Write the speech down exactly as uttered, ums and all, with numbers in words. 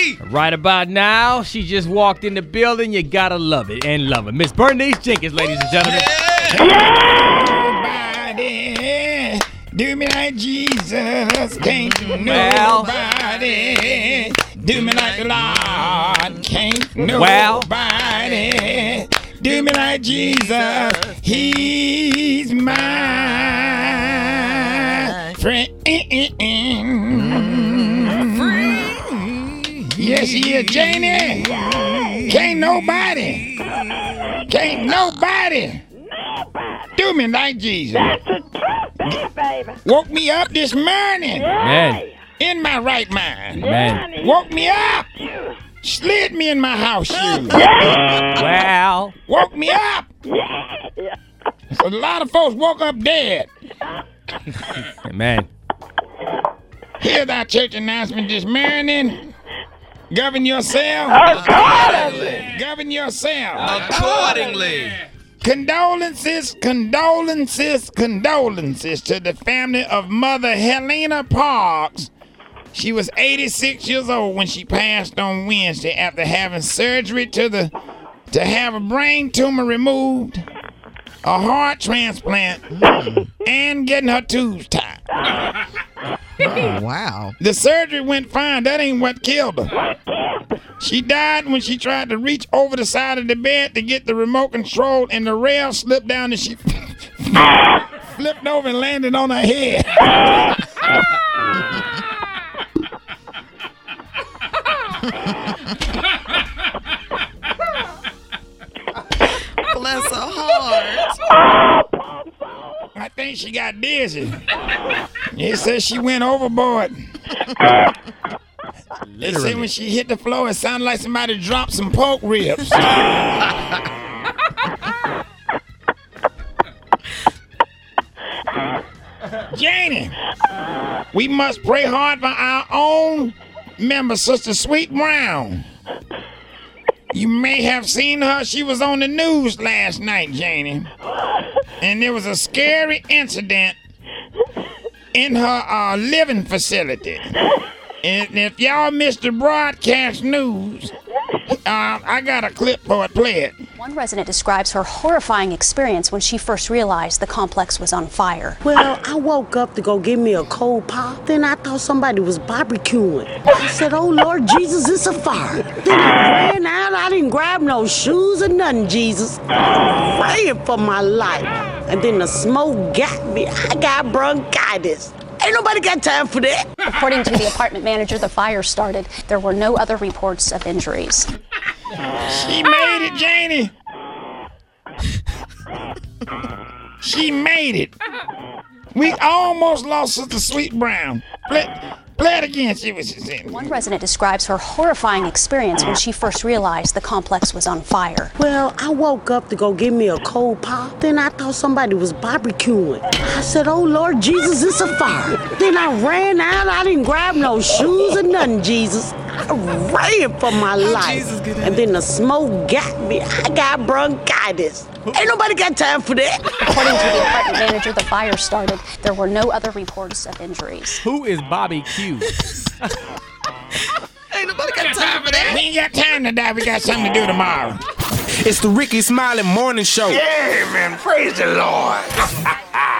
Bobby! Right about now, she just walked in the building. You gotta love it and love it. Miss Bernice Jenkins, ladies and gentlemen. Nobody do me like Jesus. Can't Well. nobody do me like the Lord. Can't Well. nobody do me like Jesus. He's my friend. Yes, he is, Janie. Can't nobody, can't nobody do me like Jesus. That's the truth, baby. Woke me up this morning Man, in my right mind. man. Woke me up, slid me in my house shoes. Well, Woke me up. A lot of folks woke up dead. man. Here's our church announcement this morning. Govern yourself. Accordingly. Govern yourself. Accordingly. Condolences, condolences, condolences to the family of Mother Helena Parks. She was eighty-six years old when she passed on Wednesday after having surgery to the to have a brain tumor removed, a heart transplant, and getting her tubes tied. Oh, wow. The surgery went fine. That ain't what killed her. She died when she tried to reach over the side of the bed to get the remote control, and the rail slipped down and she flipped over and landed on her head. Bless her heart. I think she got dizzy. It says she went overboard. They say when she hit the floor, it sounded like somebody dropped some pork ribs. Janie, we must pray hard for our own member, Sister Sweet Brown. You may have seen her. She was on the news last night, Janie. And there was a scary incident in her uh, living facility. And if y'all missed the broadcast news, uh, I got a clip for it. Play it. One resident describes her horrifying experience when she first realized the complex was on fire. Well, I woke up to go get me a cold pop. Then I thought somebody was barbecuing. I said, oh, Lord Jesus, it's a fire. Then I ran out. I didn't grab no shoes or nothing, Jesus. I ran for my life. And then the smoke got me. I got bronchitis. Ain't nobody got time for that. According to the apartment manager, the fire started. There were no other reports of injuries. She made it, Janie. She made it. We almost lost Sister Sweet Brown. Play, play it again. See what she said. One resident describes her horrifying experience when she first realized the complex was on fire. Well, I woke up to go get me a cold pop. Then I thought somebody was barbecuing. I said, oh, Lord Jesus, it's a fire. Then I ran out. I didn't grab no shoes or nothing, Jesus. I ran for my life. And then the smoke got me. I got bronchitis. Ain't nobody got time for that. According to the apartment manager, the fire started. There were no other reports of injuries. Who is Bobby Q? Ain't nobody got time for that. We ain't got time to die. We got something to do tomorrow. It's the Ricky Smiley Morning Show. Amen. Praise the Lord.